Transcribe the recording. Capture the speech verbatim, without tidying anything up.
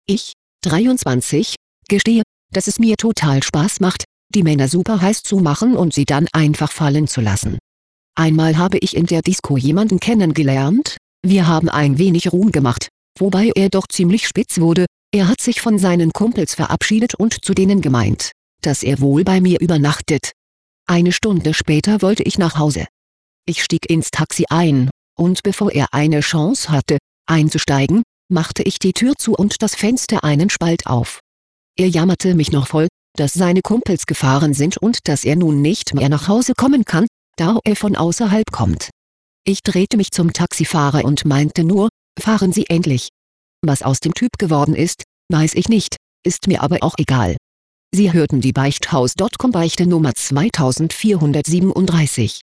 Ich, dreiundzwanzig, gestehe, dass es mir total Spaß macht, die Männer super heiß zu machen und sie dann einfach fallen zu lassen. Einmal habe ich in der Disco jemanden kennengelernt, wir haben ein wenig Ruhm gemacht, wobei er doch ziemlich spitz wurde. Er hat sich von seinen Kumpels verabschiedet und zu denen gemeint, dass er wohl bei mir übernachtet. Eine Stunde später wollte ich nach Hause. Ich stieg ins Taxi ein, und bevor er eine Chance hatte, einzusteigen, machte ich die Tür zu und das Fenster einen Spalt auf. Er jammerte mich noch voll, dass seine Kumpels gefahren sind und dass er nun nicht mehr nach Hause kommen kann, da er von außerhalb kommt. Ich drehte mich zum Taxifahrer und meinte nur, fahren Sie endlich. Was aus dem Typ geworden ist, weiß ich nicht, ist mir aber auch egal. Sie hörten die Beichthaus Punkt com Beichte Nummer zweitausendvierhundertsiebenunddreißig.